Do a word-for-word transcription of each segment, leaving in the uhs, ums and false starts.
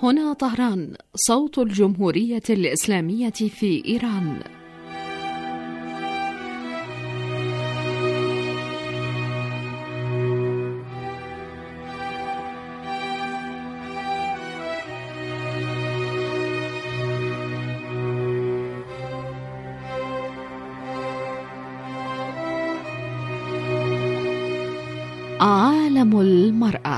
هنا طهران، صوت الجمهورية الإسلامية في إيران. عالم المرأة.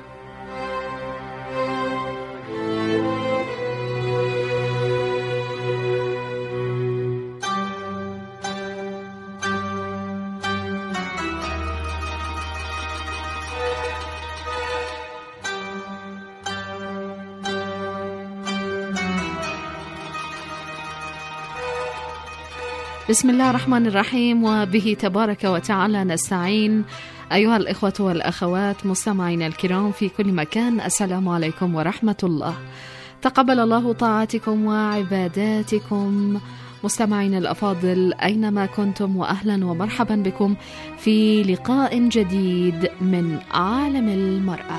بسم الله الرحمن الرحيم، وبه تبارك وتعالى نستعين. أيها الإخوة والأخوات مستمعينا الكرام في كل مكان، السلام عليكم ورحمة الله. تقبل الله طاعتكم وعباداتكم مستمعينا الأفاضل أينما كنتم، وأهلا ومرحبا بكم في لقاء جديد من عالم المرأة.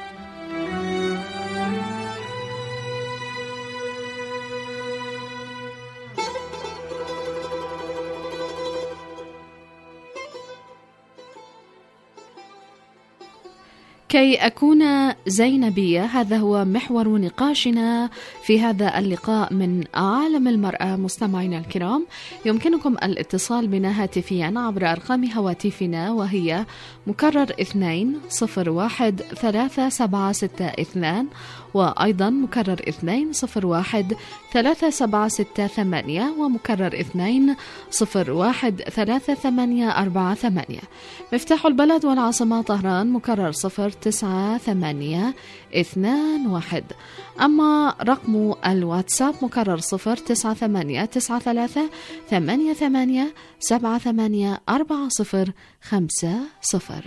كي أكون زينبية، هذا هو محور نقاشنا في هذا اللقاء من عالم المرأة. مستمعينا الكرام، يمكنكم الاتصال بنا هاتفيا عبر أرقام هواتفنا، وهي مكرر اثنين صفر واحد ثلاثة سبعة ستة اثنان، وأيضا مكرر اثنين صفر واحد ثلاثة سبعة ستة ثمانية، ومكرر اثنين صفر واحد ثلاثة ثمانية أربعة ثمانية. مفتاح البلد والعاصمة طهران مكرر صفر تسعة ثمانية اثنان واحد. أما رقم الواتساب مكرر صفر تسعة ثمانية تسعة ثلاثة ثمانية ثمانية سبعة ثمانية أربعة صفر خمسة صفر.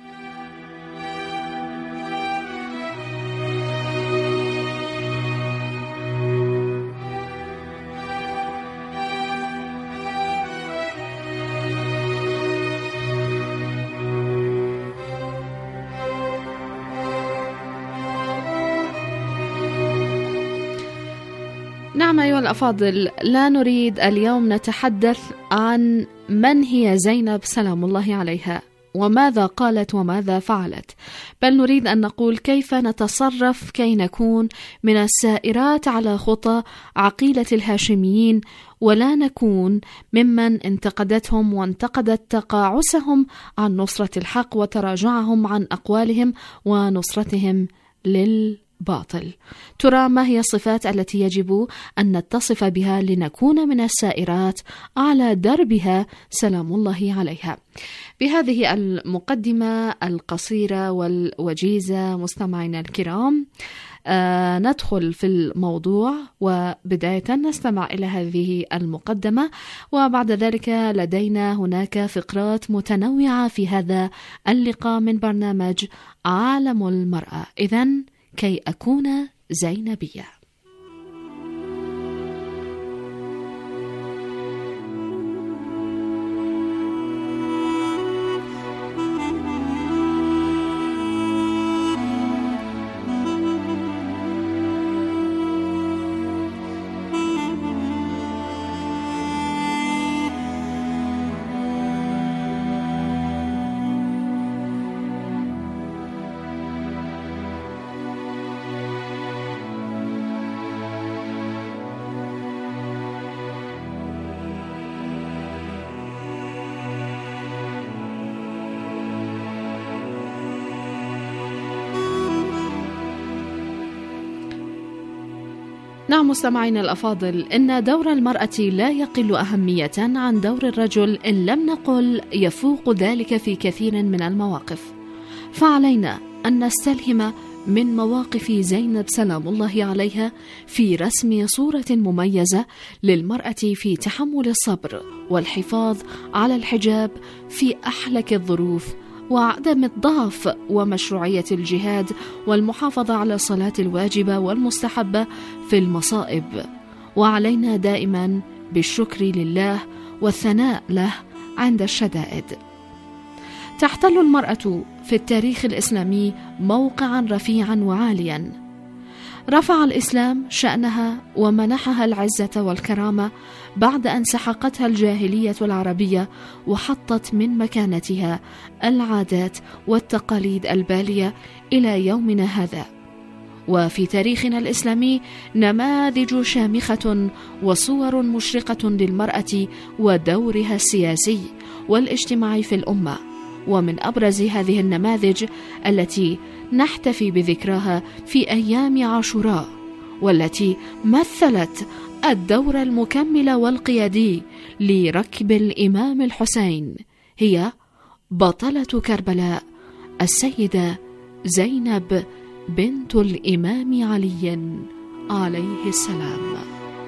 نعم أيها الأفاضل، لا نريد اليوم نتحدث عن من هي زينب سلام الله عليها وماذا قالت وماذا فعلت، بل نريد أن نقول كيف نتصرف كي نكون من السائرات على خطى عقيلة الهاشميين، ولا نكون ممن انتقدتهم وانتقدت تقاعسهم عن نصرة الحق وتراجعهم عن أقوالهم ونصرتهم لل باطل. ترى ما هي الصفات التي يجب أن نتصف بها لنكون من السائرات على دربها سلام الله عليها؟ بهذه المقدمة القصيرة والوجيزة مستمعينا الكرام، آه ندخل في الموضوع، وبداية نستمع إلى هذه المقدمة، وبعد ذلك لدينا هناك فقرات متنوعة في هذا اللقاء من برنامج عالم المرأة. إذن كي أكون زينبية. نعم مستمعين الأفاضل، إن دور المرأة لا يقل أهمية عن دور الرجل، إن لم نقل يفوق ذلك في كثير من المواقف. فعلينا أن نستلهم من مواقف زينب سلام الله عليها في رسم صورة مميزة للمرأة في تحمل الصبر والحفاظ على الحجاب في أحلك الظروف، وعدم الضعف، ومشروعية الجهاد والمحافظة على الصلاة الواجبة والمستحبة في المصائب. وعلينا دائما بالشكر لله والثناء له عند الشدائد. تحتل المرأة في التاريخ الإسلامي موقعا رفيعا وعاليا. رفع الإسلام شأنها ومنحها العزة والكرامة بعد أن سحقتها الجاهلية العربية وحطت من مكانتها العادات والتقاليد البالية إلى يومنا هذا. وفي تاريخنا الإسلامي نماذج شامخة وصور مشرقة للمرأة ودورها السياسي والاجتماعي في الأمة. ومن أبرز هذه النماذج التي نحتفي بذكراها في أيام عاشوراء، والتي مثلت الدور المكمل والقيادي لركب الإمام الحسين، هي بطلة كربلاء السيدة زينب بنت الإمام علي عليه السلام.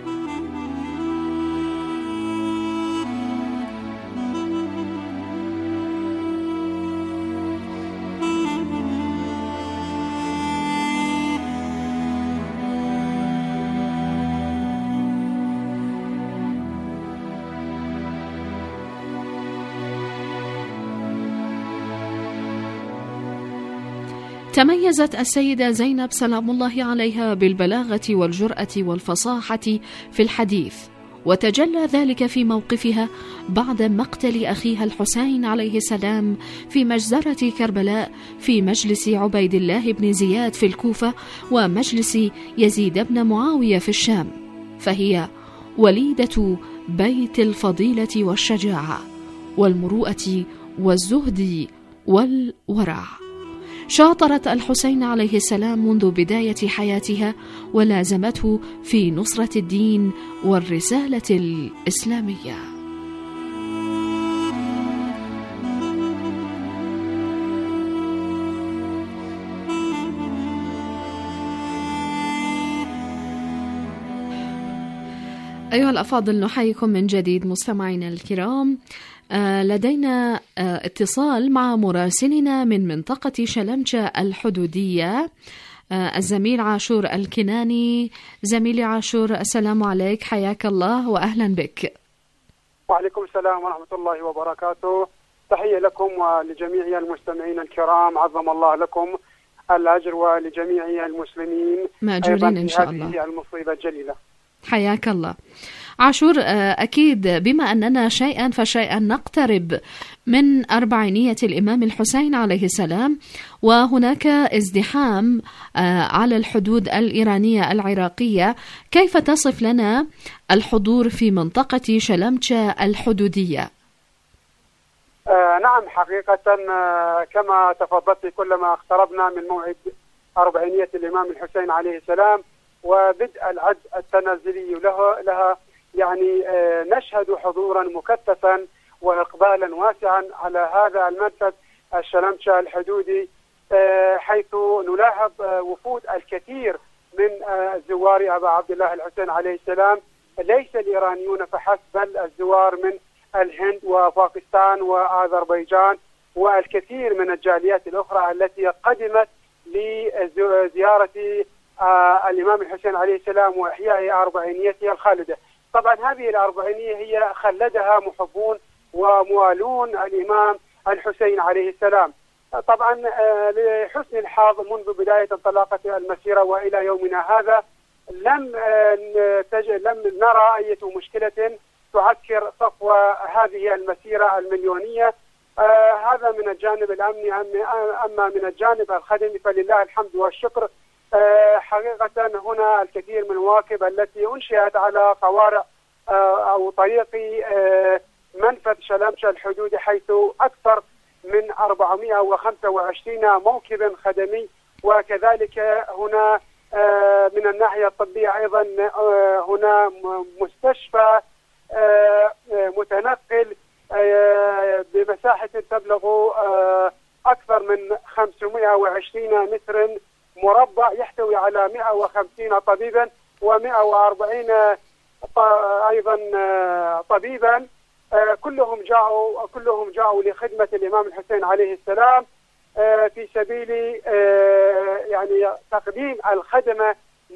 تميزت السيدة زينب سلام الله عليها بالبلاغة والجرأة والفصاحة في الحديث، وتجلى ذلك في موقفها بعد مقتل أخيها الحسين عليه السلام في مجزرة كربلاء في مجلس عبيد الله بن زياد في الكوفة ومجلس يزيد بن معاوية في الشام، فهي وليدة بيت الفضيلة والشجاعة والمروءة والزهد والورع. شاطرت الحسين عليه السلام منذ بداية حياتها ولازمته في نصرة الدين والرسالة الإسلامية. أيها الأفاضل، نحييكم من جديد مستمعينا الكرام. آه لدينا آه اتصال مع مراسلنا من منطقة شلمشة الحدودية، آه الزميل عاشور الكناني. زميلي عاشور، السلام عليك، حياك الله وأهلا بك. وعليكم السلام ورحمة الله وبركاته. تحية لكم ولجميع المستمعين الكرام، عظم الله لكم الأجر، ولجميع المسلمين مأجورين إن شاء الله. هذه المصيبة الجليلة. حياك الله عاشور. أكيد بما أننا شيئا فشيئا نقترب من أربعينية الإمام الحسين عليه السلام، وهناك ازدحام على الحدود الإيرانية العراقية، كيف تصف لنا الحضور في منطقة شلمشة الحدودية؟ آه نعم، حقيقة آه كما تفضلت، كلما اقتربنا من موعد أربعينية الإمام الحسين عليه السلام وبدء العد التنازلي له لها يعني آه نشهد حضورا مكثفا وإقبالا واسعا على هذا المنفذ الشلمشة الحدودي، آه حيث نلاحظ آه وفود الكثير من آه الزوار أبا عبد الله الحسين عليه السلام، ليس الإيرانيون فحسب بل الزوار من الهند وباكستان وأذربيجان والكثير من الجاليات الأخرى التي قدمت لزيارة آه الإمام الحسين عليه السلام وإحياء أربعينيته الخالدة. طبعا هذه الأربعينية هي خلدها محبون وموالون الإمام الحسين عليه السلام. طبعا آه لحسن الحظ منذ بداية انطلاقة المسيرة وإلى يومنا هذا لم آه تج... لم نرى أي مشكلة تعكر صفو هذه المسيرة المليونية. آه هذا من الجانب الأمني. أما من الجانب الخدمي فلله الحمد والشكر. آه حقيقة هنا الكثير من المواكب التي أنشئت على قوارع آه أو طريق آه منفذ شلمشة الحدودي، حيث أكثر من أربعمائة وخمسة وعشرين موكبا خدمي، وكذلك هنا آه من الناحية الطبية أيضا آه هنا مستشفى آه متنقل آه بمساحة تبلغ آه أكثر من خمسمائة وعشرين متر مربع، يحتوي على مائة وخمسين طبيبا ومائة وأربعين أيضا طبيبا، كلهم جاءوا كلهم جاءوا لخدمة الإمام الحسين عليه السلام في سبيل يعني تقديم الخدمة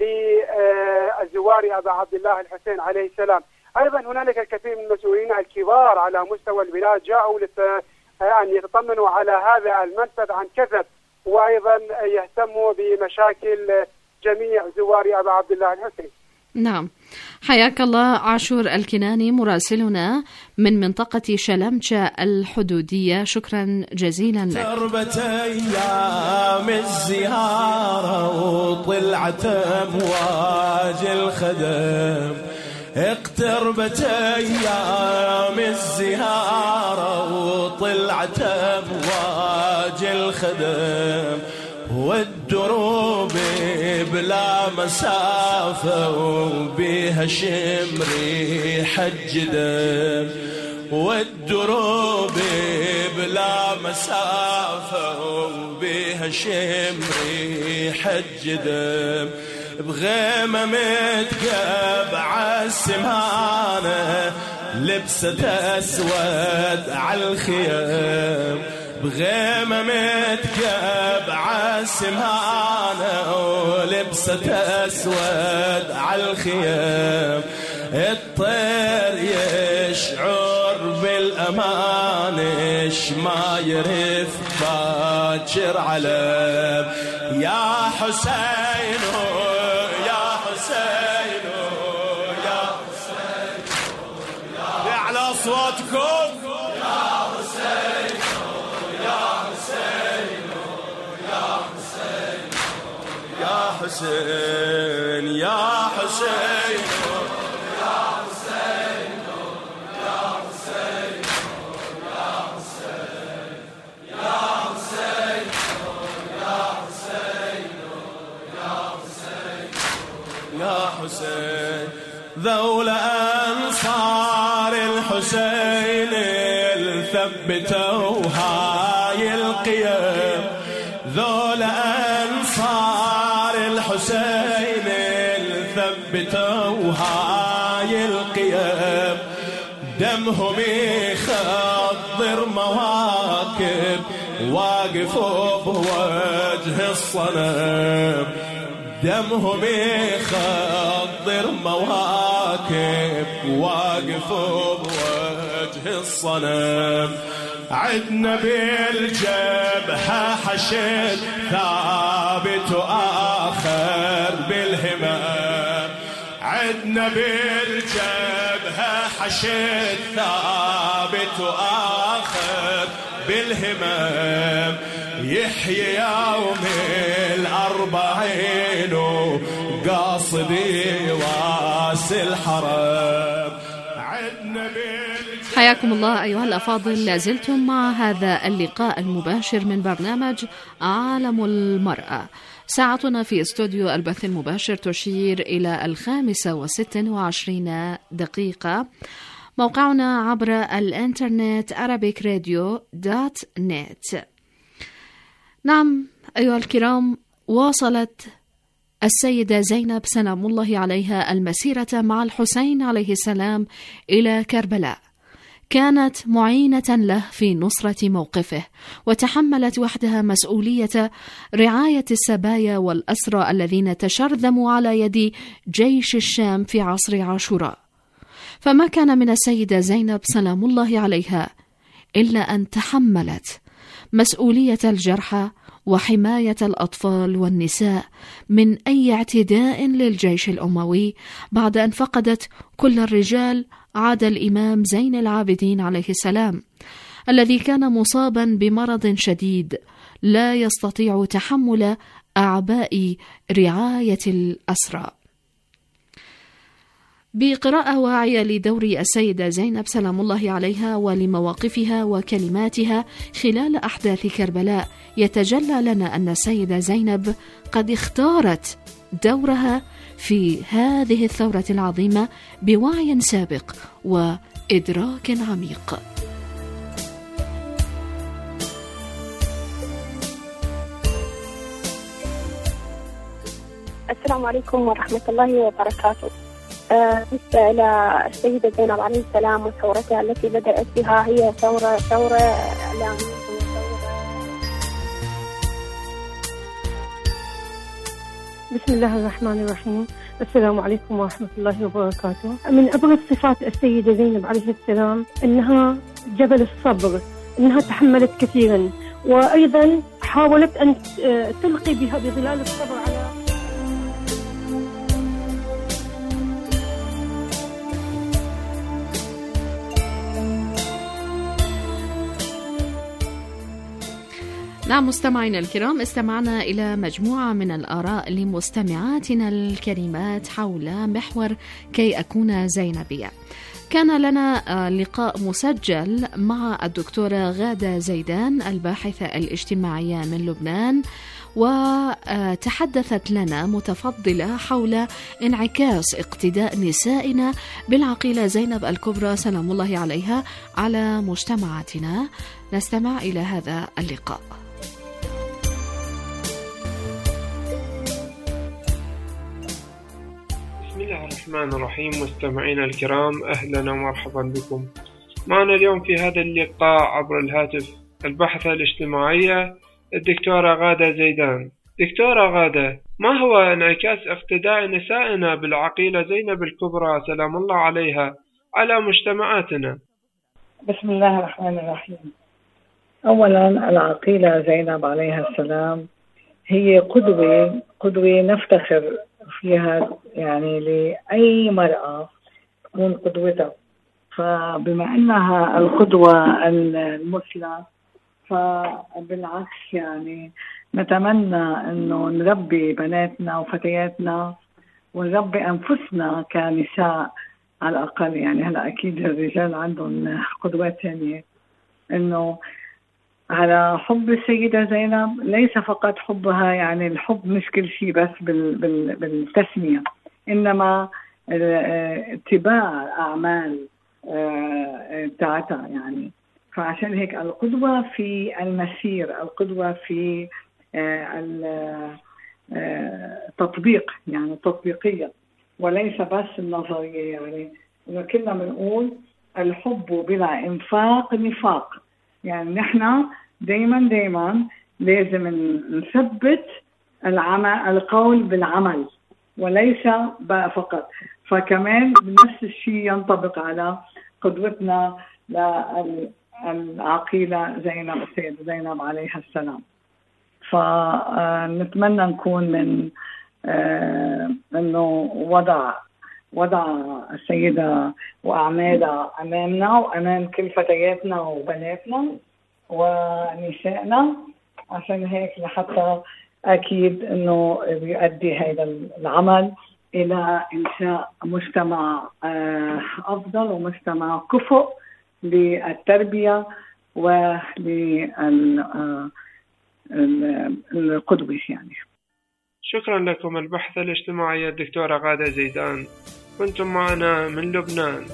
للزوار أبا عبد الله الحسين عليه السلام. أيضا هنالك الكثير من المسؤولين الكبار على مستوى البلاد جاءوا أن يتطمنوا على هذا المنفذ عن كثب، وأيضا يهتموا بمشاكل جميع زوار أبا عبد الله الحسين. نعم، حياك الله عاشور الكناني مراسلنا من منطقة شلمشة الحدودية، شكرا جزيلا لك. تربت أيام الزيارة وطلعت أمواج الخدم، اقتربت أيام الزيارة وطلعت أمواج الخدم، والدروب بلا مسافة وبيها شمري حجدم، والدروب بلا مسافة وبيها شمري حجدم، بغيمة متكب عالسمانة لبست أسود عالخيام، بغيمة متكب عالسمانة ولبست أسود عالخيام، الطير يشعر بالأمان ما يرف باكر علم، يا حسين يا حسين يا حسين على صوتكم يا حسين يا حسين يا حسين يا حسين يا حسين حسين، ذول أنصار الحسين الثبتوا هاي القيم، ذول أنصار الحسين الثبتوا هاي القيم، دمهم يخضر مواكب واقفوا بوجه الصنم، دمهم يخضر مواكب واقفوا بوجه الصنم، عدنا بالجبهة حشد ثابت وآخر بالهمم، عدنا بالجبهة حشد ثابت وآخر بالهمم، يحيي يوم الأربعين وقاصدي واسي الحرم. حياكم الله أيها الأفاضل، لازلتم مع هذا اللقاء المباشر من برنامج عالم المرأة. ساعتنا في استوديو البث المباشر تشير إلى الخامسة وست وعشرين دقيقة. موقعنا عبر الإنترنت arabic radio دوت نت. نعم أيها الكرام، واصلت السيدة زينب سلام الله عليها المسيرة مع الحسين عليه السلام إلى كربلاء، كانت معينة له في نصرة موقفه، وتحملت وحدها مسؤولية رعاية السبايا والأسرى الذين تشرذموا على يد جيش الشام في عصر عاشوراء. فما كان من السيدة زينب سلام الله عليها إلا أن تحملت مسؤولية الجرحى وحماية الأطفال والنساء من أي اعتداء للجيش الأموي، بعد أن فقدت كل الرجال عدا الإمام زين العابدين عليه السلام، الذي كان مصابا بمرض شديد لا يستطيع تحمل أعباء رعاية الأسرى. بقراءة واعية لدور السيدة زينب سلام الله عليها ولمواقفها وكلماتها خلال أحداث كربلاء، يتجلى لنا أن السيدة زينب قد اختارت دورها في هذه الثورة العظيمة بوعي سابق وإدراك عميق. السلام عليكم ورحمة الله وبركاته. بالنسبة إلى السيدة زينب عليه السلام وثورتها التي بدأت بها، هي ثورة ثورة إعلامية. بسم الله الرحمن الرحيم. السلام عليكم ورحمة الله وبركاته. من أبرز صفات السيدة زينب عليه السلام أنها جبل الصبر، أنها تحملت كثيرا، وأيضا حاولت أن تلقي بها بظلال الصبر على نعم مستمعينا الكرام، استمعنا إلى مجموعة من الآراء لمستمعاتنا الكريمات حول محور كي أكون زينبية. كان لنا لقاء مسجل مع الدكتورة غادة زيدان الباحثة الاجتماعية من لبنان، وتحدثت لنا متفضلة حول انعكاس اقتداء نسائنا بالعقيلة زينب الكبرى سلام الله عليها على مجتمعاتنا. نستمع إلى هذا اللقاء. بسم الله الرحمن الرحيم. مستمعينا الكرام، أهلا ومرحبا بكم. معنا اليوم في هذا اللقاء عبر الهاتف الباحثة الاجتماعية الدكتورة غادة زيدان. دكتورة غادة، ما هو انعكاس اقتداء نسائنا بالعقيلة زينب الكبرى سلام الله عليها على مجتمعاتنا؟ بسم الله الرحمن الرحيم. أولا، العقيلة زينب عليها السلام هي قدوة قدوة نفتخر فيها، يعني لأي مرأة تكون قدوتها. فبما أنها القدوة المثلى، فبالعكس يعني نتمنى أنه نربي بناتنا وفتياتنا ونربي أنفسنا كنساء على الأقل. يعني هلأ أكيد الرجال عندهم قدوات ثانية، أنه على حب السيدة زينب، ليس فقط حبها، يعني الحب مش كل شيء بس بالتسمية، إنما اتباع أعمال بتاعتها يعني. فعشان هيك القدوة في المسير، القدوة في التطبيق، يعني التطبيقية وليس بس النظرية. يعني كنا بنقول الحب بلا إنفاق نفاق. يعني نحن دايما دايما لازم نثبت العمل، القول بالعمل وليس فقط. فكمان نفس الشيء ينطبق على قدوتنا للعقيلة زينب، السيدة زينب عليها السلام. فنتمنى نكون من انه وضع وضع السيدة وأعمالها أمامنا وأمام كل فتياتنا وبناتنا ونسائنا. عشان هيك لحتى أكيد أنه بيؤدي هذا العمل إلى إنشاء مجتمع أفضل ومجتمع كفؤ للتربية وللقدوة يعني. شكرا لكم الباحثة الاجتماعية الدكتورة غادة زيدان، كنتم معنا من لبنان.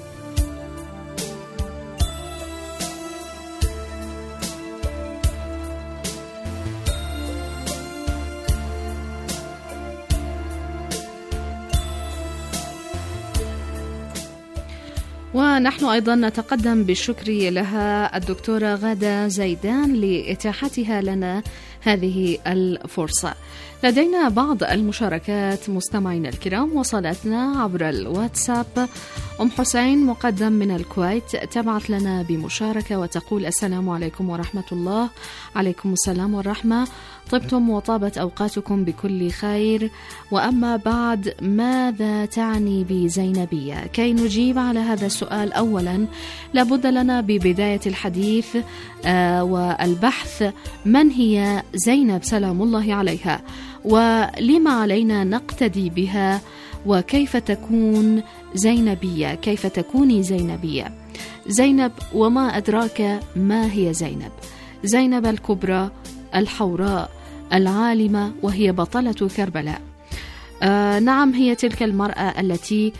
ونحن أيضا نتقدم بالشكر لها الدكتورة غادة زيدان لإتاحتها لنا هذه الفرصة. لدينا بعض المشاركات مستمعينا الكرام وصلتنا عبر الواتساب. أم حسين مقدم من الكويت تبعث لنا بمشاركة وتقول: السلام عليكم ورحمة الله. عليكم السلام والرحمة، طبتم وطابت أوقاتكم بكل خير. وأما بعد، ماذا تعني بزينبية؟ كي نجيب على هذا السؤال أولا لابد لنا ببداية الحديث آه والبحث من هي زينب سلام الله عليها، ولما علينا نقتدي بها، وكيف تكون زينبية، كيف تكوني زينبية. زينب، وما أدراك ما هي زينب؟ زينب الكبرى الحوراء العالمة، وهي بطلة كربلاء. آه نعم، هي تلك المرأة التي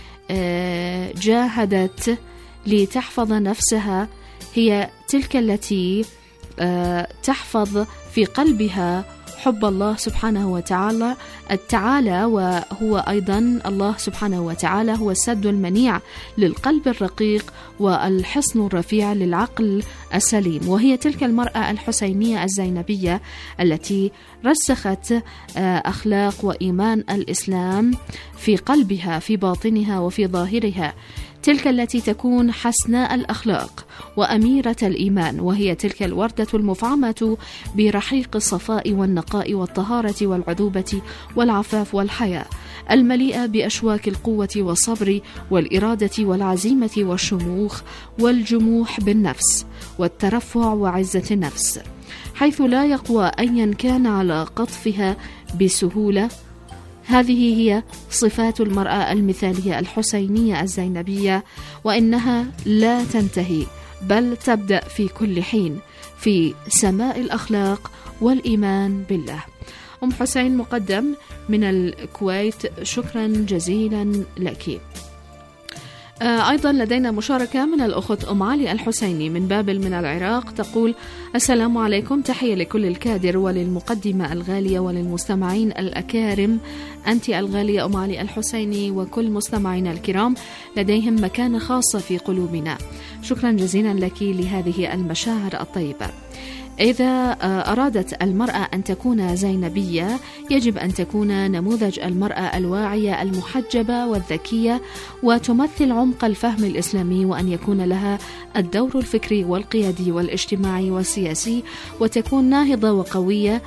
آه جاهدت لتحفظ نفسها، هي تلك التي آه تحفظ في قلبها حب الله سبحانه وتعالى التعالى وهو أيضا الله سبحانه وتعالى هو السد المنيع للقلب الرقيق والحصن الرفيع للعقل السليم. وهي تلك المرأة الحسينية الزينبية التي رسخت أخلاق وإيمان الإسلام في قلبها، في باطنها وفي ظاهرها، تلك التي تكون حسناء الأخلاق وأميرة الإيمان، وهي تلك الوردة المفعمة برحيق الصفاء والنقاء والطهارة والعذوبة والعفاف والحياء، المليئة بأشواك القوة والصبر والإرادة والعزيمة والشموخ والجموح بالنفس والترفع وعزة النفس. حيث لا يقوى أيا كان على قطفها بسهولة. هذه هي صفات المرأة المثالية الحسينية الزينبية، وإنها لا تنتهي بل تبدأ في كل حين في سماء الأخلاق والإيمان بالله. أم حسين مقدم من الكويت، شكرا جزيلا لك. أيضا لدينا مشاركة من الأخت أم علي الحسيني من بابل من العراق، تقول: السلام عليكم، تحية لكل الكادر وللمقدمة الغالية وللمستمعين الأكارم. أنت الغالية أم علي الحسيني وكل مستمعينا الكرام لديهم مكانة خاصة في قلوبنا. شكرا جزيلا لك لهذه المشاعر الطيبة. إذا أرادت المرأة أن تكون زينبية يجب أن تكون نموذج المرأة الواعية المحجبة والذكية، وتمثل عمق الفهم الإسلامي، وأن يكون لها الدور الفكري والقيادي والاجتماعي والسياسي، وتكون ناهضة وقوية،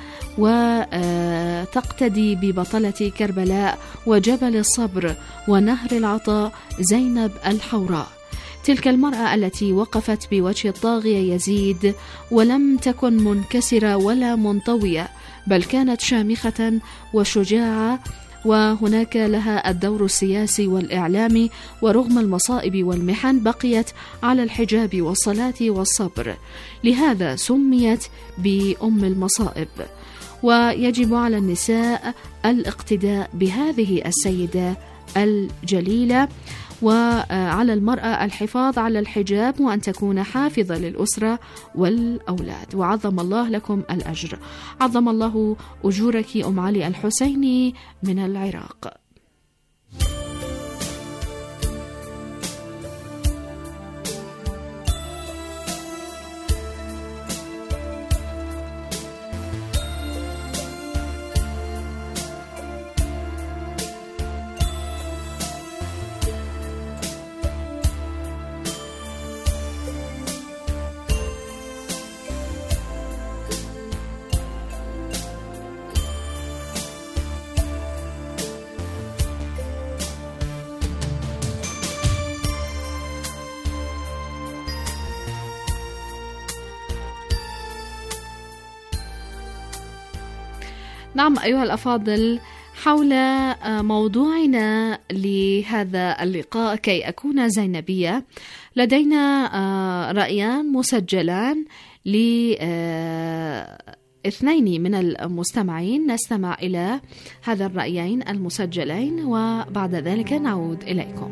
وتقتدي ببطلة كربلاء وجبل الصبر ونهر العطاء زينب الحوراء، تلك المرأة التي وقفت بوجه الطاغية يزيد ولم تكن منكسرة ولا منطوية، بل كانت شامخة وشجاعة، وهناك لها الدور السياسي والإعلامي، ورغم المصائب والمحن بقيت على الحجاب والصلاة والصبر، لهذا سميت بأم المصائب. ويجب على النساء الاقتداء بهذه السيدة الجليلة، وعلى المرأة الحفاظ على الحجاب، وأن تكون حافظة للأسرة والأولاد، وعظم الله لكم الأجر. عظم الله أجورك أم علي الحسيني من العراق. نعم أيها الأفاضل، حول موضوعنا لهذا اللقاء كي أكون زينبية، لدينا رأيان مسجلان لاثنين من المستمعين. نستمع إلى هذا الرأيين المسجلين وبعد ذلك نعود إليكم.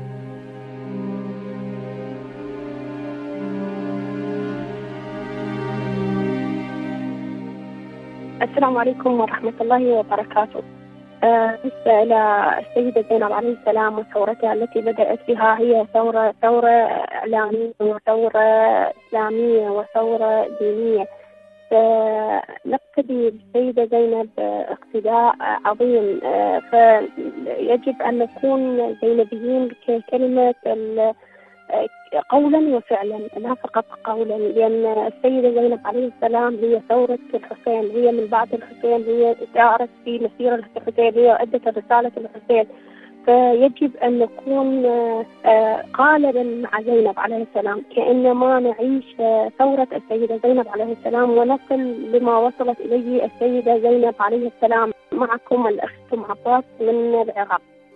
السلام عليكم ورحمة الله وبركاته. بالنسبة إلى السيدة زينب عليه السلام وثورتها التي بدأت بها، هي ثورة ثورة إعلامية وثورة إسلامية وثورة دينية. فنقتدي بالسيدة زينب اقتداء عظيم، فيجب أن نكون زينبيين بكلمة قولا وفعلا، لا فقط قولا، لأن السيدة زينب عليه السلام هي ثورة الحسين، هي من بعد الحسين، هي سارت في مسيرة الحسين، هي أدت رسالة الحسين. فيجب أن نكون قالبا مع زينب عليه السلام، كأنما نعيش ثورة السيدة زينب عليه السلام ونصل لما وصلت إليه السيدة زينب عليه السلام. معكم الأخت أم عباس من العراق.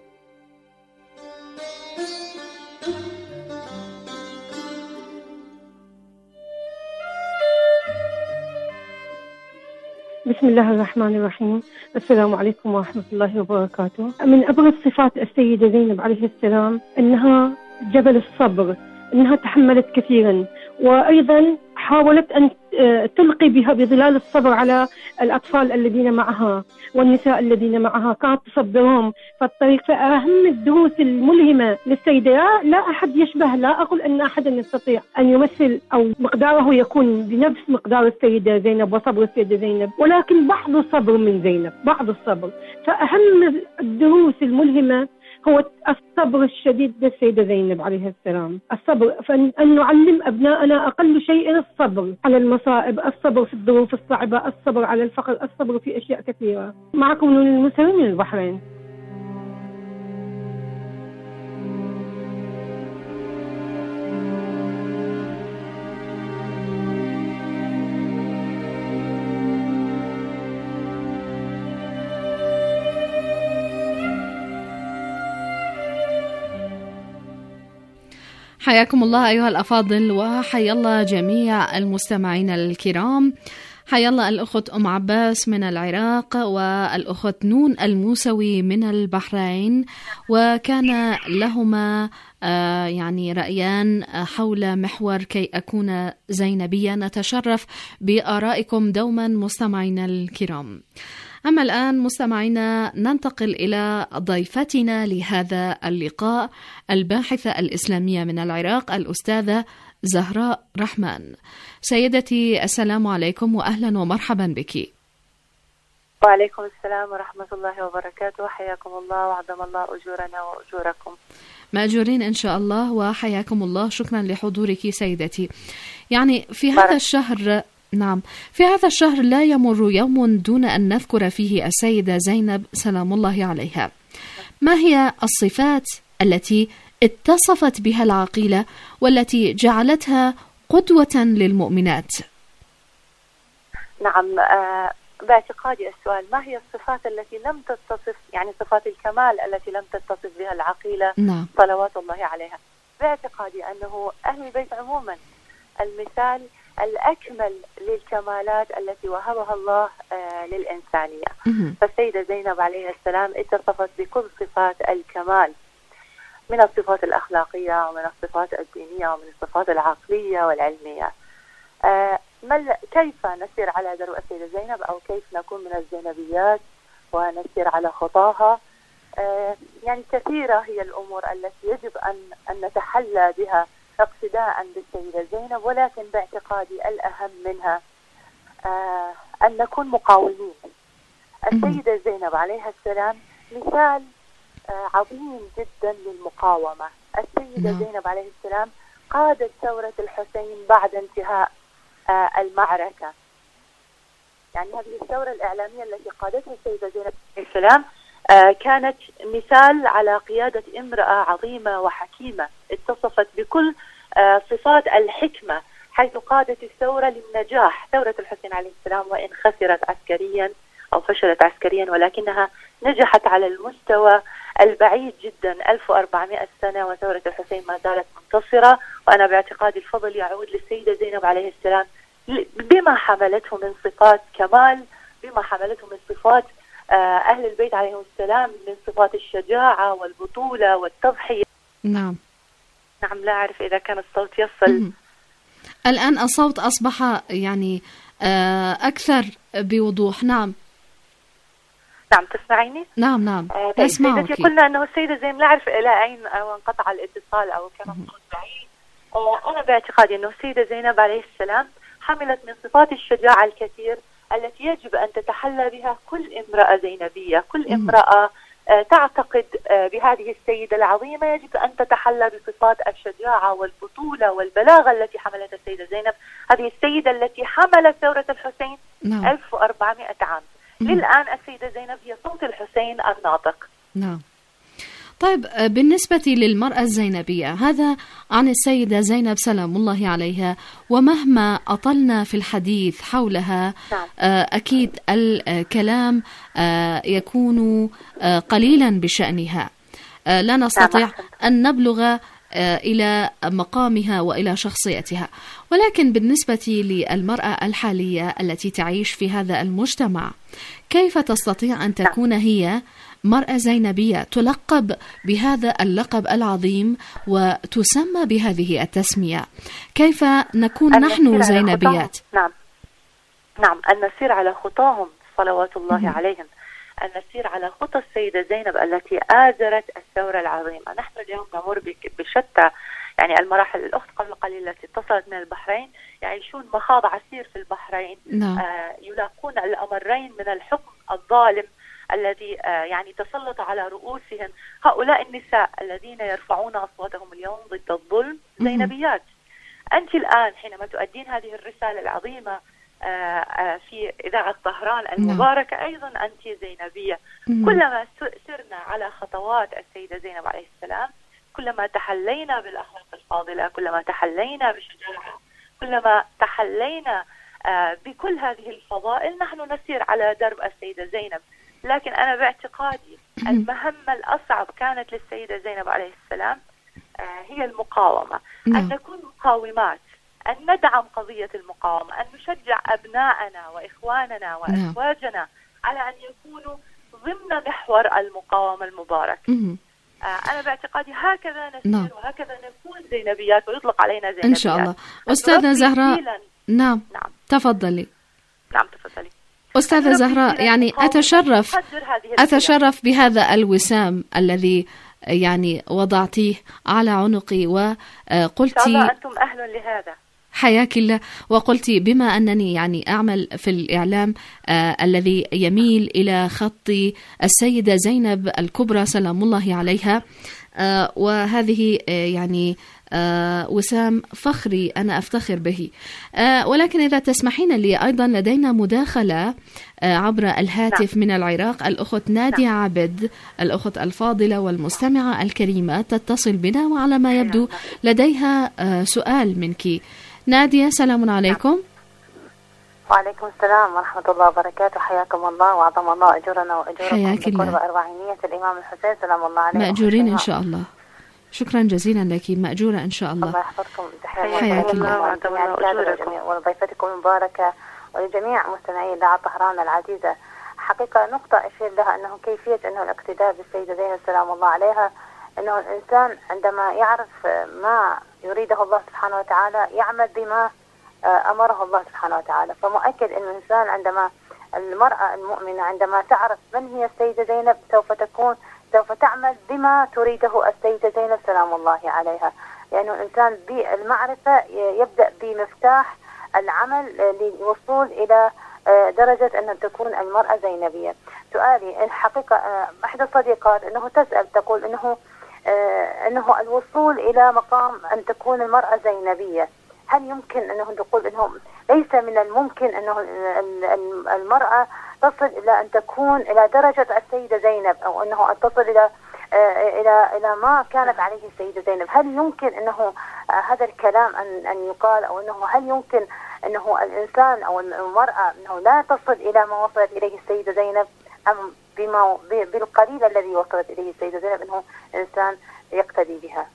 بسم الله الرحمن الرحيم. السلام عليكم ورحمة الله وبركاته. من أبرز صفات السيدة زينب عليه السلام أنها جبل الصبر، أنها تحملت كثيرا، وأيضا حاولت أن تلقي بها بظلال الصبر على الأطفال الذين معها والنساء الذين معها، كانت تصبرهم فالطريق. فأهم الدروس الملهمة للسيدة، لا أحد يشبه، لا أقول أن أحدا يستطيع أن يمثل أو مقداره يكون بنفس مقدار السيدة زينب وصبر السيدة زينب، ولكن بعض الصبر من زينب، بعض الصبر. فأهم الدروس الملهمة هو الصبر الشديد للسيدة زينب عليه السلام، الصبر، فأن نعلم أبناءنا أقل شيء الصبر على المصائب، الصبر في الظروف الصعبة، الصبر على الفقر، الصبر في أشياء كثيرة. معكم نون المسلمين من البحرين. حياكم الله أيها الأفاضل، وحيا الله جميع المستمعين الكرام. حيا الله الأخت أم عباس من العراق، والأخت نون الموسوي من البحرين، وكان لهما آه يعني رأيان حول محور كي أكون زينبية. نتشرف بآرائكم دوما مستمعينا الكرام. أما الآن مستمعينا ننتقل إلى ضيفتنا لهذا اللقاء، الباحثة الإسلامية من العراق الأستاذة زهراء رحمن. سيدتي السلام عليكم وأهلا ومرحبا بك. وعليكم السلام ورحمة الله وبركاته، حياكم الله وعظم الله أجورنا وأجوركم. مأجورين إن شاء الله، وحياكم الله. شكرا لحضورك سيدتي. يعني في هذا الشهر نعم في هذا الشهر لا يمر يوم دون أن نذكر فيه السيدة زينب سلام الله عليها. ما هي الصفات التي اتصفت بها العقيلة والتي جعلتها قدوة للمؤمنات؟ نعم، آه باعتقادي السؤال ما هي الصفات التي لم تتصف، يعني صفات الكمال التي لم تتصف بها العقيلة نعم. صلوات الله عليها. باعتقادي أنه أهل البيت عموما المثال الأكمل للكمالات التي وهبها الله آه للإنسانية. فالسيدة زينب عليه السلام اتصفت بكل صفات الكمال، من الصفات الأخلاقية ومن الصفات الدينية ومن الصفات العقلية والعلمية. آه كيف نسير على درب السيدة زينب، أو كيف نكون من الزينبيات ونسير على خطاها؟ آه يعني كثيرة هي الأمور التي يجب أن, أن نتحلى بها اقتداء بالسيدة زينب، ولكن باعتقادي الأهم منها آه أن نكون مقاومين. السيدة زينب عليها السلام مثال آه عظيم جدا للمقاومة. السيدة نعم. زينب عليه السلام قادت ثورة الحسين بعد انتهاء آه المعركة. يعني هذه الثورة الإعلامية التي قادتها السيدة زينب عليه السلام آه كانت مثال على قيادة امرأة عظيمة وحكيمة اتصفت بكل آه صفات الحكمة، حيث قادت الثورة للنجاح. ثورة الحسين عليه السلام وإن خسرت عسكريا أو فشلت عسكريا، ولكنها نجحت على المستوى البعيد جدا. ألف وأربعمائة سنة وثورة الحسين ما زالت منتصرة، وأنا باعتقادي الفضل يعود للسيدة زينب عليه السلام بما حملته من صفات كمال، بما حملته من صفات أهل البيت عليهم السلام، من صفات الشجاعة والبطولة والتضحية. نعم نعم لا أعرف إذا كان الصوت يصل. الآن الصوت أصبح يعني أكثر بوضوح. نعم نعم تسمعيني؟ نعم نعم آه أسمعك. قلنا أنه السيدة زينب لا أعرف إلى أين أو انقطع الاتصال أو كان الصوت بعيد. آه أنا باعتقادي أنه السيدة زينب عليه السلام حملت من صفات الشجاعة الكثير التي يجب أن تتحلى بها كل امرأة زينبية. كل امرأة آه تعتقد آه بهذه السيدة العظيمة يجب أن تتحلى بصفات الشجاعة والبطولة والبلاغة التي حملتها السيدة زينب. هذه السيدة التي حملت ثورة الحسين نعم. ألف وأربعمائة عام. للآن السيدة زينب هي صوت الحسين الناطق. نعم. طيب بالنسبة للمرأة الزينبية، هذا عن السيدة زينب سلام الله عليها، ومهما أطلنا في الحديث حولها نعم. أكيد الكلام يكون قليلا بشأنها، لا نستطيع نعم. أن نبلغ إلى مقامها وإلى شخصيتها. ولكن بالنسبة للمرأة الحالية التي تعيش في هذا المجتمع، كيف تستطيع أن تكون هي مرأة زينبية تلقب بهذا اللقب العظيم وتسمى بهذه التسمية؟ كيف نكون نحن زينبيات؟ نعم نعم أن نسير على خطاهم صلوات الله عليهم، أن نسير على خطى السيدة زينب التي آزرت الثورة العظيمة. نحن اليوم نمر بشتى يعني المراحل. الأخت قبل قليل التي اتصلت من البحرين يعيشون مخاض عسير في البحرين. نعم. آه يلاقون الأمرين من الحكم الظالم الذي آه يعني تسلط على رؤوسهم. هؤلاء النساء الذين يرفعون أصواتهم اليوم ضد الظلم زينبيات. أنت الآن حينما تؤدين هذه الرسالة العظيمة آه آه في إذاعة طهران المباركة، أيضا أنت زينبية. كلما سرنا على خطوات السيدة زينب عليه السلام، كلما تحلينا بالأخلاق الفاضلة، كلما تحلينا بالشجاعة، كلما تحلينا آه بكل هذه الفضائل، نحن نسير على درب السيدة زينب. لكن أنا باعتقادي المهمة الأصعب كانت للسيدة زينب عليه السلام هي المقاومة. م. أن نكون مقاومات، أن ندعم قضية المقاومة، أن نشجع أبناءنا وإخواننا وأزواجنا م. على أن يكونوا ضمن محور المقاومة المبارك. م. أنا باعتقادي هكذا نسير نعم. وهكذا نكون زينبيات ويطلق علينا زينبيات إن شاء الله. أستاذة زهراء نعم. نعم تفضلي. نعم تفضلي. أستاذة زهراء، يعني أتشرف أتشرف بهذا الوسام الذي يعني وضعتيه على عنقي وقلت أنتم أهل لهذا. حياك الله. وقلت بما أنني يعني أعمل في الإعلام آه الذي يميل إلى خط السيدة زينب الكبرى سلام الله عليها، آه وهذه آه يعني آه وسام فخري أنا أفتخر به. آه ولكن إذا تسمحين لي أيضا لدينا مداخلة آه عبر الهاتف من العراق. الأخت نادية عبد، الأخت الفاضلة والمستمعة الكريمة تتصل بنا، وعلى ما يبدو لديها آه سؤال منك. نادية سلام عليكم. وعليكم السلام ورحمة الله وبركاته. حياكم الله وعظم الله أجورنا وأجوركم بقرب أربعينية الإمام الحسين سلام الله عليه. مأجورين إن شاء الله. شكرا جزيلا لك، مأجورة إن شاء الله. الله يحفظكم. حياك الله ولضيفتكم المباركة ولجميع مستمعي إذاعة طهران العزيزة. حقيقة نقطة أشير لها أنه كيفية أنه الاقتداء بالسيدة زينب سلام الله عليها، أنه الإنسان عندما يعرف ما يريده الله سبحانه وتعالى يعمل بما أمره الله سبحانه وتعالى. فمؤكد أن الإنسان عندما المرأة المؤمنة عندما تعرف من هي السيدة زينب سوف تكون سوف تعمل بما تريده السيدة زينب سلام الله عليها، لأنه الإنسان بالمعرفة يبدأ بمفتاح العمل للوصول إلى درجة أن تكون المرأة زينبية. سؤالي الحقيقة إحدى الصديقات أنه تسأل تقول أنه أنه الوصول إلى مقام أن تكون المرأة زينبية، هل يمكن أنه نقول أنه ليس من الممكن أنه المرأة تصل إلى أن تكون إلى درجة السيدة زينب، أو أنه أن تصل إلى إلى إلى ما كانت عليه السيدة زينب؟ هل يمكن أنه هذا الكلام أن أن يقال، أو أنه هل يمكن أنه الإنسان أو المرأة أنه لا تصل إلى ما وصلت إليه السيدة زينب، أم بما بالقليل الذي وصلت إليه السيدة زينب أنه إنسان يقتدي بها؟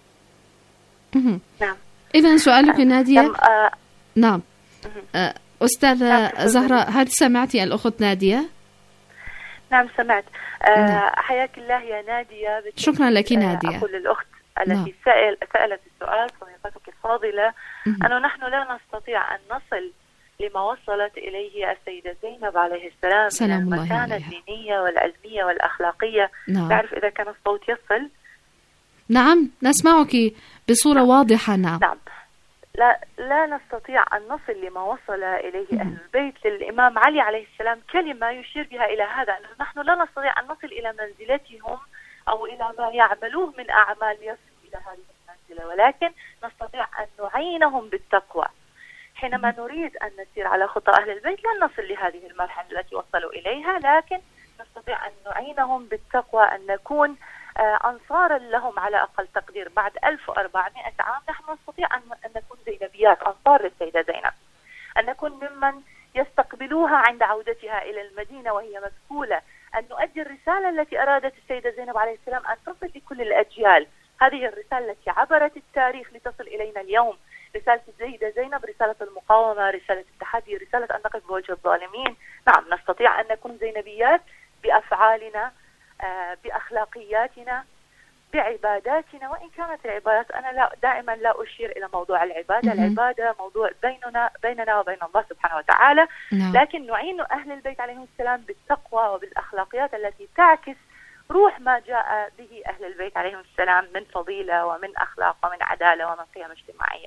نعم. إذن سؤالك نادية. آه نعم. آه أستاذة زهراء، هل سمعتي الأخت نادية؟ نعم سمعت. آه حياك الله يا نادية. شكرا لك نادية. أقول للأخت التي سأل سألت السؤال صديقتك الفاضلة أنه نحن لا نستطيع أن نصل لما وصلت إليه السيدة زينب عليه السلام سلام من المكانة الدينية والعلمية والأخلاقية. نعم. تعرف إذا كان الصوت يصل؟ نعم نسمعك بصورة نعم. واضحة. نعم. نعم لا لا نستطيع أن نصل لما وصل إليه م- أهل البيت للإمام علي عليه السلام كلمة يشير بها إلى هذا، أنه نحن لا نستطيع أن نصل إلى منزلتهم أو إلى ما يعملوه من أعمال يصل إلى هذه المنزلة، ولكن نستطيع أن نعينهم بالتقوى. حينما نريد أن نسير على خطى أهل البيت لن نصل لهذه المرحلة التي وصلوا إليها، لكن نستطيع أن نعينهم بالتقوى، أن نكون أنصارا لهم على أقل تقدير. بعد ألف وأربعمائة عام نحن نستطيع أن نكون زينبيات، أنصار للسيدة زينب، أن نكون ممن يستقبلوها عند عودتها إلى المدينة وهي مسكولة، أن نؤدي الرسالة التي أرادت السيدة زينب عليه السلام أن تصل لكل الأجيال. هذه الرسالة التي عبرت التاريخ لتصل إلينا اليوم، رسالة السيدة زينب، رسالة المقاومة، رسالة التحدي، رسالة أن نقف بوجه الظالمين. نعم نستطيع أن نكون زينبيات بأفعالنا، بأخلاقياتنا، بعباداتنا، وإن كانت العبادات أنا لا دائما لا أشير إلى موضوع العبادة. العبادة موضوع بيننا بيننا وبين الله سبحانه وتعالى، لكن نعين أهل البيت عليهم السلام بالتقوى وبالأخلاقيات التي تعكس روح ما جاء به أهل البيت عليهم السلام من فضيلة ومن أخلاق ومن عدالة ومن قيم اجتماعية.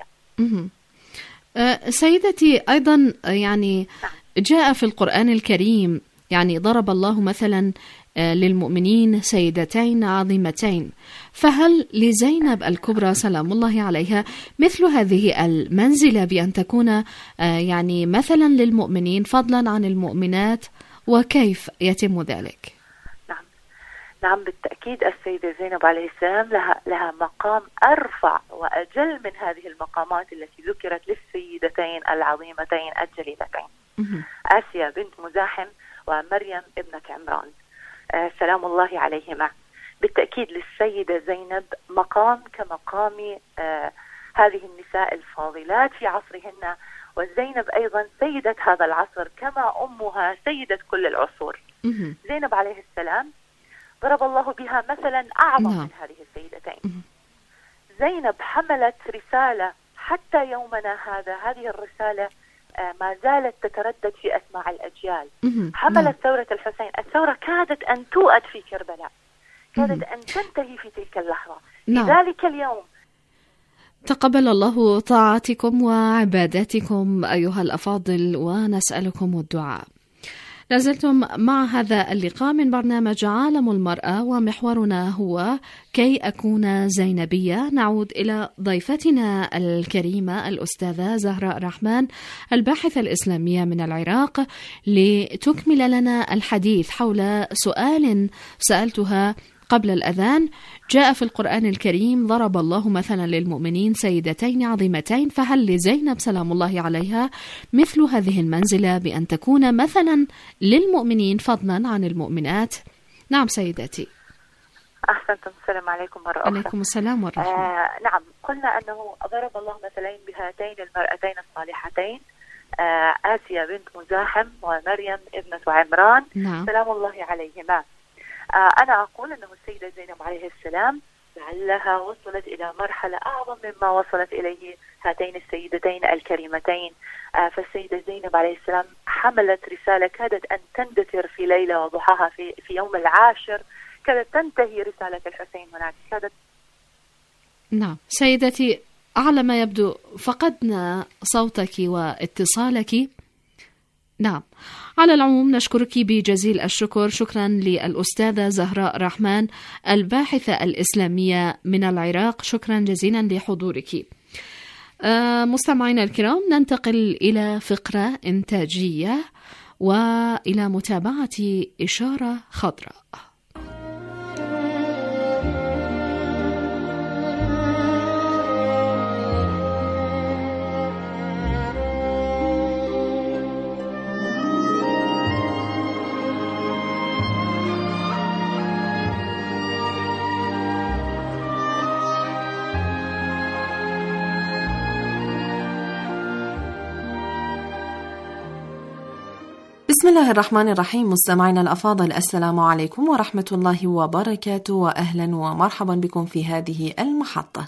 أه سيدتي، أيضا يعني جاء في القرآن الكريم يعني ضرب الله مثلا للمؤمنين سيدتين عظيمتين، فهل لزينب الكبرى سلام الله عليها مثل هذه المنزلة بأن تكون يعني مثلا للمؤمنين فضلا عن المؤمنات، وكيف يتم ذلك؟ نعم نعم بالتأكيد السيدة زينب عليه السلام لها لها مقام أرفع وأجل من هذه المقامات التي ذكرت للسيدتين العظيمتين الجليلتين، آسيا بنت مزاحم ومريم ابنة عمران آه سلام الله عليهما. بالتأكيد للسيدة زينب مقام كمقام آه هذه النساء الفاضلات في عصرهن، وزينب أيضا سيدة هذا العصر كما أمها سيدة كل العصور. زينب عليه السلام ضرب الله بها مثلا أعظم من هذه السيدتين. زينب حملت رسالة حتى يومنا هذا، هذه الرسالة ما زالت تتردد في أسماع الأجيال. حملت ثورة الحسين، الثورة كادت أن تؤد في كربلاء، كادت أن تنتهي في تلك اللحظة. في ذلك اليوم تقبل الله طاعتكم وعباداتكم أيها الأفاضل، ونسألكم الدعاء. لازلتم مع هذا اللقاء من برنامج عالم المرأة، ومحورنا هو كي أكون زينبية. نعود إلى ضيفتنا الكريمة الأستاذة زهراء رحمن، الباحثة الإسلامية من العراق، لتكمل لنا الحديث حول سؤال سألتها قبل الأذان. جاء في القرآن الكريم: ضرب الله مثلا للمؤمنين سيدتين عظيمتين، فهل لزينب سلام الله عليها مثل هذه المنزلة بأن تكون مثلا للمؤمنين فضلا عن المؤمنات؟ نعم سيدتي. أحسنتم، السلام عليكم مرة أخرى. عليكم السلام والرحمة. آه نعم، قلنا أنه ضرب الله مثلين بهاتين المرأتين الصالحتين، آه آسيا بنت مزاحم ومريم ابنة عمران. نعم. سلام الله عليهما. أنا أقول أنه السيدة زينب عليه السلام لعلها وصلت إلى مرحلة أعظم مما وصلت إليه هاتين السيدتين الكريمتين. فالسيدة زينب عليه السلام حملت رسالة كادت أن تندثر في ليلة وضحاها في, في يوم العاشر، كادت تنتهي رسالة الحسين هناك. كادت نعم سيدتي، على ما يبدو فقدنا صوتك واتصالك. نعم، على العموم نشكرك بجزيل الشكر. شكرا للأستاذة زهراء رحمن، الباحثة الإسلامية من العراق، شكرا جزيلا لحضورك. آه مستمعينا الكرام، ننتقل إلى فقرة إنتاجية وإلى متابعة إشارة خضراء. بسم الله الرحمن الرحيم. مستمعينا الأفاضل، السلام عليكم ورحمة الله وبركاته، وأهلا ومرحبا بكم في هذه المحطة.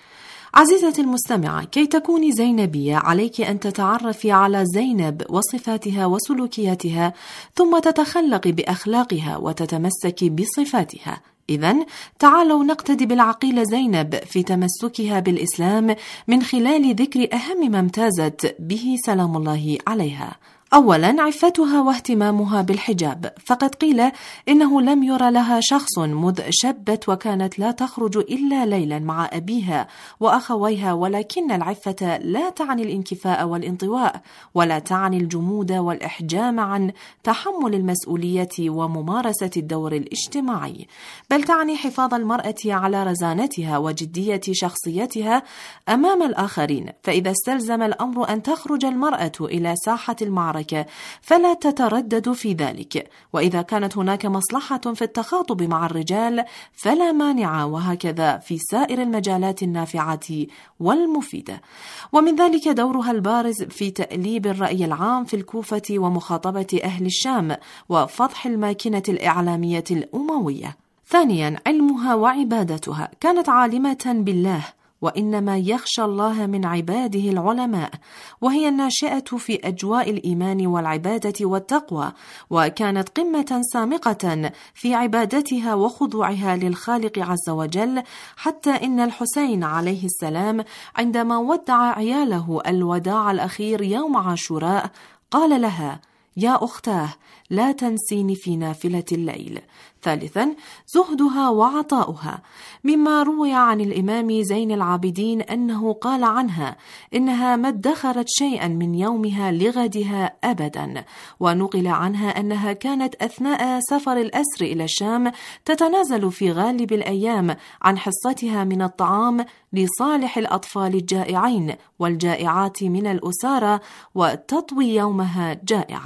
عزيزتي المستمعة، كي تكوني زينبية عليك أن تتعرفي على زينب وصفاتها وسلوكياتها، ثم تتخلقي بأخلاقها وتتمسكي بصفاتها. إذن تعالوا نقتدي بالعقيلة زينب في تمسكها بالإسلام من خلال ذكر أهم ما امتازت به سلام الله عليها. أولا، عفتها واهتمامها بالحجاب، فقد قيل إنه لم يرى لها شخص مذ شبت وكانت لا تخرج إلا ليلا مع أبيها وأخويها، ولكن العفة لا تعني الانكفاء والانطواء، ولا تعني الجمود والإحجام عن تحمل المسؤولية وممارسة الدور الاجتماعي، بل تعني حفاظ المرأة على رزانتها وجدية شخصيتها أمام الآخرين. فإذا استلزم الأمر أن تخرج المرأة إلى ساحة المعركة فلا تتردد في ذلك، وإذا كانت هناك مصلحة في التخاطب مع الرجال فلا مانع، وهكذا في سائر المجالات النافعة والمفيدة. ومن ذلك دورها البارز في تأليب الرأي العام في الكوفة ومخاطبة أهل الشام وفضح الماكنة الإعلامية الأموية. ثانيا، علمها وعبادتها، كانت عالمة بالله، وإنما يخشى الله من عباده العلماء، وهي الناشئة في أجواء الإيمان والعبادة والتقوى، وكانت قمة سامقة في عبادتها وخضوعها للخالق عز وجل، حتى إن الحسين عليه السلام عندما ودع عياله الوداع الأخير يوم عاشوراء قال لها: يا أختاه لا تنسيني في نافلة الليل. ثالثا، زهدها وعطاؤها، مما روي عن الإمام زين العابدين أنه قال عنها إنها ما ادخرت شيئا من يومها لغدها أبدا، ونقل عنها أنها كانت أثناء سفر الأسر إلى الشام تتنازل في غالب الأيام عن حصتها من الطعام لصالح الأطفال الجائعين والجائعات من الأسارة، وتطوي يومها جائعة.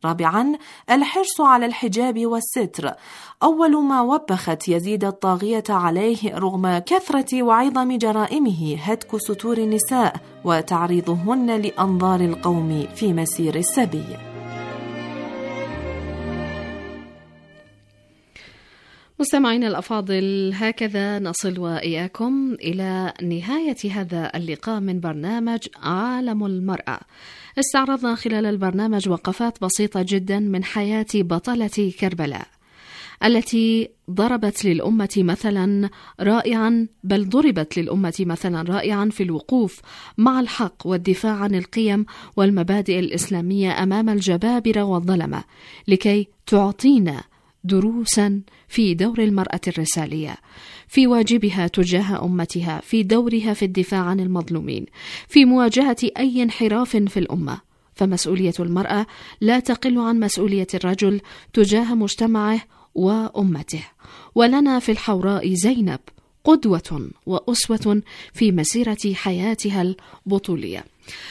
رابعا الحرص على الحجاب والستر، أول ما وبخت يزيد الطاغية عليه رغم كثرة وعظم جرائمه هتك ستور النساء وتعريضهن لأنظار القوم في مسير السبي. مستمعينا الأفاضل، هكذا نصل وإياكم إلى نهاية هذا اللقاء من برنامج عالم المرأة. استعرضنا خلال البرنامج وقفات بسيطة جدا من حياة بطلة كربلاء التي ضربت للأمة مثلا رائعا، بل ضربت للأمة مثلا رائعا في الوقوف مع الحق والدفاع عن القيم والمبادئ الإسلامية أمام الجبابرة والظلمة، لكي تعطينا دروسا في دور المرأة الرسالية، في واجبها تجاه أمتها، في دورها في الدفاع عن المظلومين، في مواجهة أي انحراف في الأمة. فمسؤولية المرأة لا تقل عن مسؤولية الرجل تجاه مجتمعه وأمته. ولنا في الحوراء زينب قدوة وأسوة في مسيرة حياتها البطولية.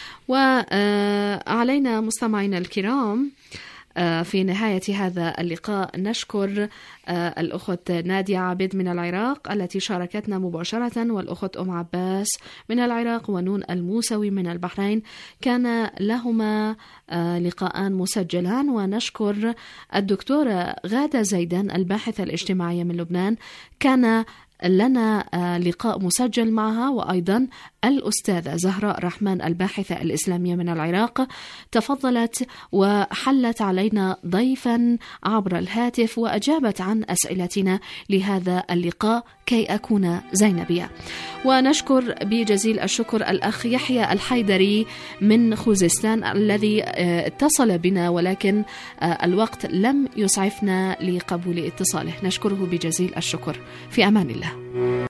وعلينا مستمعينا الكرام في نهاية هذا اللقاء نشكر الأخت نادية عابد من العراق التي شاركتنا مباشرة، والأخت أم عباس من العراق، ونون الموسوي من البحرين، كان لهما لقاءان مسجلان. ونشكر الدكتورة غادة زيدان الباحثة الاجتماعية من لبنان، كان لنا لقاء مسجل معها، وأيضا الأستاذة زهراء رحمن الباحثة الإسلامية من العراق تفضلت وحلت علينا ضيفا عبر الهاتف وأجابت عن أسئلتنا لهذا اللقاء كي أكون زينبية. ونشكر بجزيل الشكر الأخ يحيى الحيدري من خوزستان الذي اتصل بنا، ولكن الوقت لم يسعفنا لقبول اتصاله. نشكره بجزيل الشكر. في أمان الله.